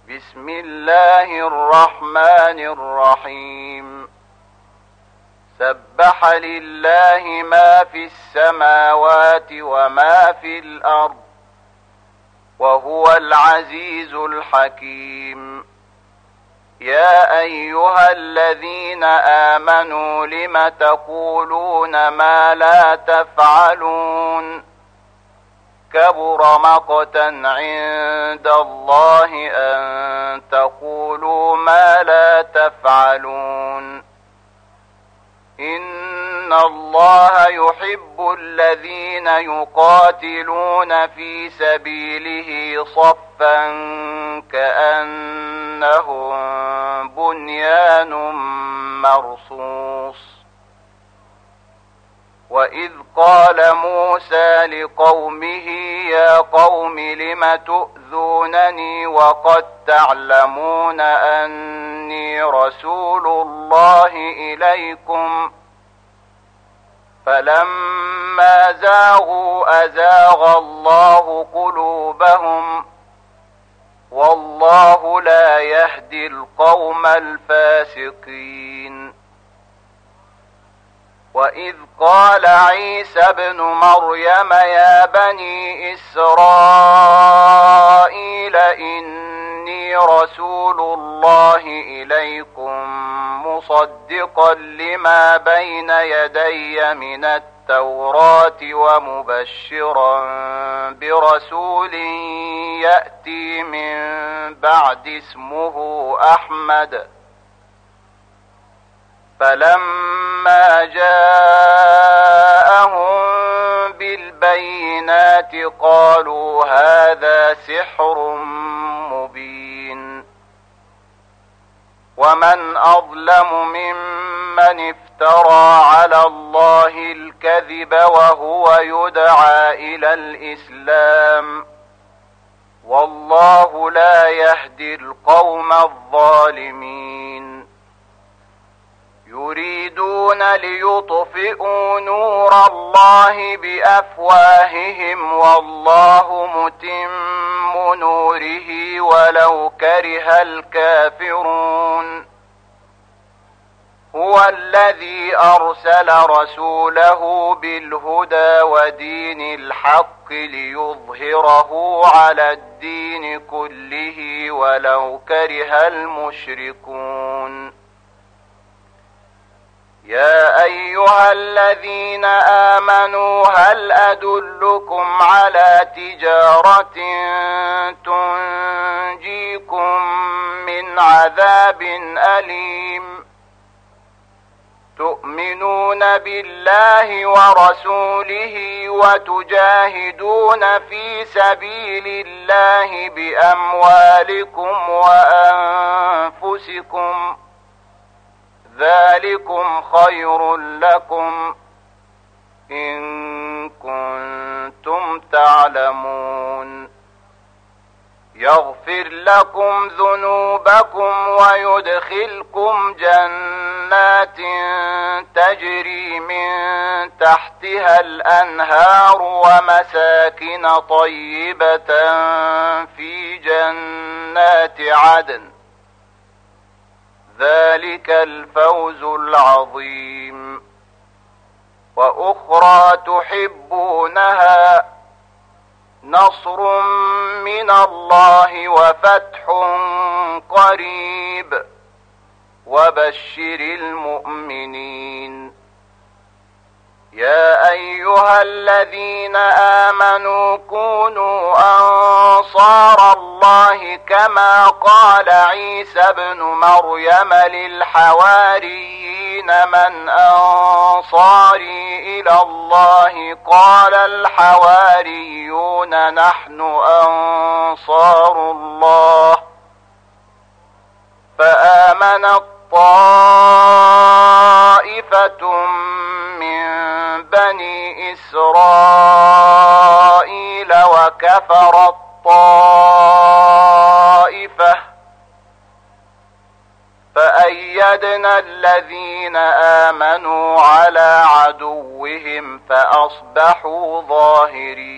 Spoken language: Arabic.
بسم الله الرحمن الرحيم سبح لله ما في السماوات وما في الأرض وهو العزيز الحكيم يا أيها الذين آمنوا لم تقولون ما لا تفعلون كبر مقتا عند الله أن تقولوا ما لا تفعلون إن الله يحب الذين يقاتلون في سبيله صفا كأنهم بنيان مرصوص وإذ قال موسى لقومه يا قوم لم تؤذونني وقد تعلمون أني رسول الله إليكم فلما زاغوا أزاغ الله قلوبهم والله لا يهدي القوم الفاسقين وإذ قال عيسى ابن مريم يا بني إسرائيل إني رسول الله إليكم مصدقا لما بين يدي من التوراة ومبشرا برسول يأتي من بعد اسمه أحمد فلما جاءهم بالبينات قالوا هذا سحر مبين ومن أظلم ممن افترى على الله الكذب وهو يدعى إلى الإسلام والله لا يهدي القوم الظالمين يريدون ليطفئوا نور الله بأفواههم والله متم نوره ولو كره الكافرون هو الذي أرسل رسوله بالهدى ودين الحق ليظهره على الدين كله ولو كره المشركون يا أيها الذين آمنوا هل أدلكم على تجارة تنجيكم من عذاب أليم تؤمنون بالله ورسوله وتجاهدون في سبيل الله بأموالكم وأنفسكم ذلكم خير لكم إن كنتم تعلمون يغفر لكم ذنوبكم ويدخلكم جنات تجري من تحتها الأنهار ومساكن طيبة في جنات عدن ذلك الفوز العظيم وأخرى تحبونها نصر من الله وفتح قريب وبشر المؤمنين يا أيها الذين آمنوا كونوا أنصار الله كما قال عيسى ابن مريم للحواريين من أنصاري إلى الله قال الحواريون نحن أنصار الله فآمنت طائفة من بني إسرائيل وكفرت طائفة فأيدنا الذين آمنوا على عدوهم فأصبحوا ظاهرين